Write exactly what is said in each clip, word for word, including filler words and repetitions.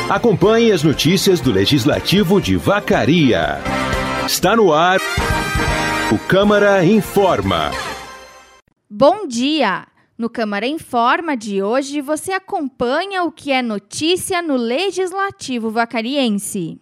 Acompanhe as notícias do Legislativo de Vacaria. Está no ar o Câmara Informa. Bom dia! No Câmara Informa de hoje, você acompanha o que é notícia no Legislativo Vacariense.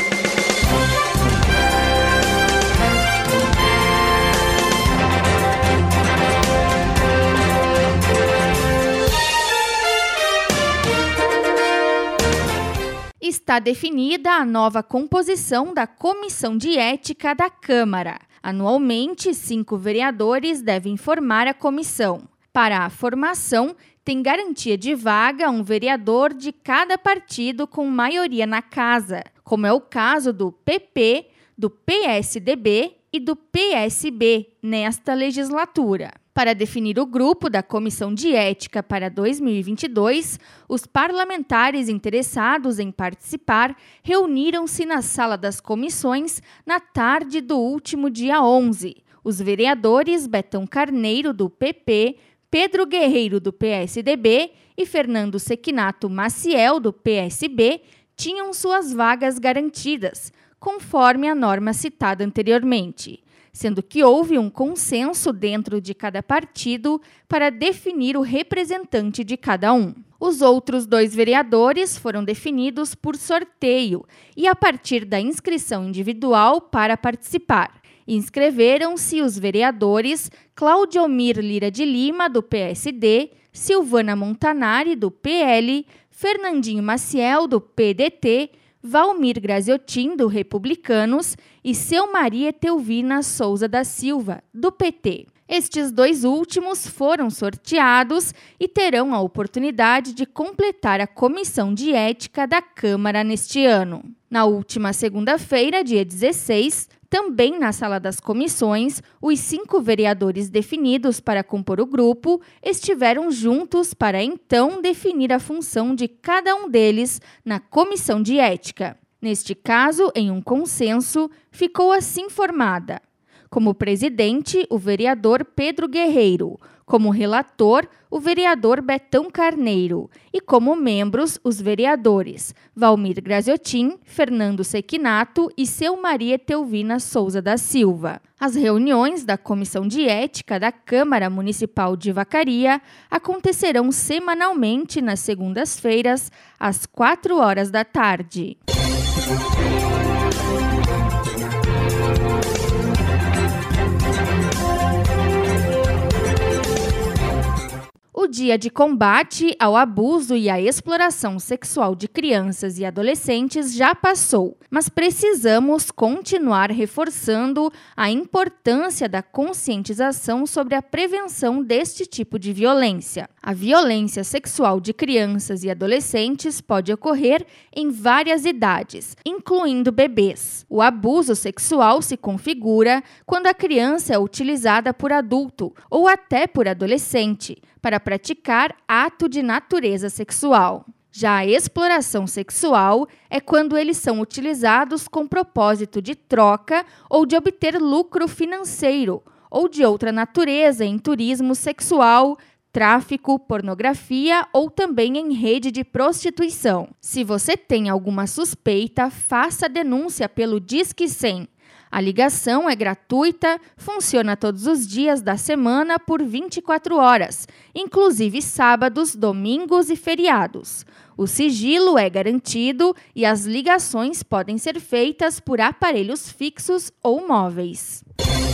Está definida a nova composição da Comissão de Ética da Câmara. Anualmente, cinco vereadores devem formar a comissão. Para a formação, tem garantia de vaga um vereador de cada partido com maioria na casa, como é o caso do P P, do P S D B e do P S B nesta legislatura. Para definir o grupo da Comissão de Ética para dois mil e vinte e dois, os parlamentares interessados em participar reuniram-se na Sala das Comissões na tarde do último dia onze. Os vereadores Betão Carneiro, do P P, Pedro Guerreiro, do P S D B e Fernando Sequinato Maciel, do P S B, tinham suas vagas garantidas, conforme a norma citada anteriormente, sendo que houve um consenso dentro de cada partido para definir o representante de cada um. Os outros dois vereadores foram definidos por sorteio e a partir da inscrição individual para participar. Inscreveram-se os vereadores Claudiomir Lira de Lima, do P S D, Silvana Montanari, do P L, Fernandinho Maciel, do P D T, Valmir Graziotin, do Republicanos, e Seu Maria Teuvina Souza da Silva, do P T. Estes dois últimos foram sorteados e terão a oportunidade de completar a Comissão de Ética da Câmara neste ano. Na última segunda-feira, dia dezesseis, também na Sala das Comissões, os cinco vereadores definidos para compor o grupo estiveram juntos para então definir a função de cada um deles na Comissão de Ética. Neste caso, em um consenso, ficou assim formada: como presidente, o vereador Pedro Guerreiro, como relator, o vereador Betão Carneiro e como membros, os vereadores Valmir Graziotin, Fernando Sequinato e Seu Maria Teuvina Souza da Silva. As reuniões da Comissão de Ética da Câmara Municipal de Vacaria acontecerão semanalmente nas segundas-feiras, às quatro horas da tarde. O Dia de Combate ao Abuso e à Exploração Sexual de Crianças e Adolescentes já passou, mas precisamos continuar reforçando a importância da conscientização sobre a prevenção deste tipo de violência. A violência sexual de crianças e adolescentes pode ocorrer em várias idades, incluindo bebês. O abuso sexual se configura quando a criança é utilizada por adulto ou até por adolescente para praticar ato de natureza sexual. Já a exploração sexual é quando eles são utilizados com propósito de troca ou de obter lucro financeiro ou de outra natureza em turismo sexual, tráfico, pornografia ou também em rede de prostituição. Se você tem alguma suspeita, faça denúncia pelo Disque cem. A ligação é gratuita, funciona todos os dias da semana por vinte e quatro horas, inclusive sábados, domingos e feriados. O sigilo é garantido e as ligações podem ser feitas por aparelhos fixos ou móveis.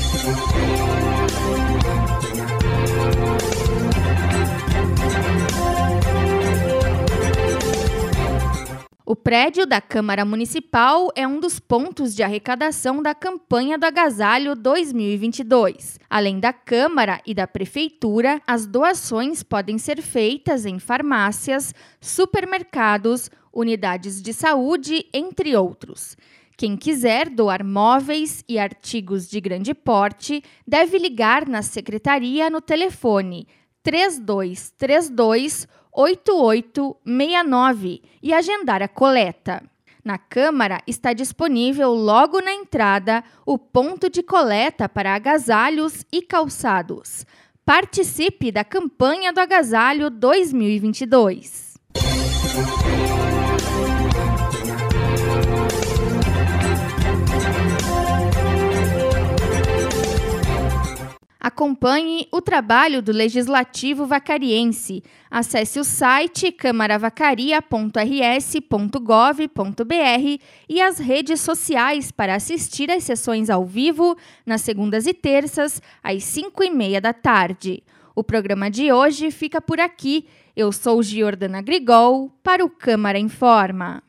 O prédio da Câmara Municipal é um dos pontos de arrecadação da campanha do Agasalho dois mil e vinte e dois. Além da Câmara e da Prefeitura, as doações podem ser feitas em farmácias, supermercados, unidades de saúde, entre outros. Quem quiser doar móveis e artigos de grande porte deve ligar na secretaria no telefone três dois três dois, oito oito seis nove e agendar a coleta. Na Câmara está disponível logo na entrada o ponto de coleta para agasalhos e calçados. Participe da campanha do Agasalho dois mil e vinte e dois. Acompanhe o trabalho do Legislativo Vacariense. Acesse o site câmara vacaria ponto r s ponto gov ponto b r e as redes sociais para assistir às sessões ao vivo nas segundas e terças, às cinco e meia da tarde. O programa de hoje fica por aqui. Eu sou Giordana Grigol para o Câmara Informa.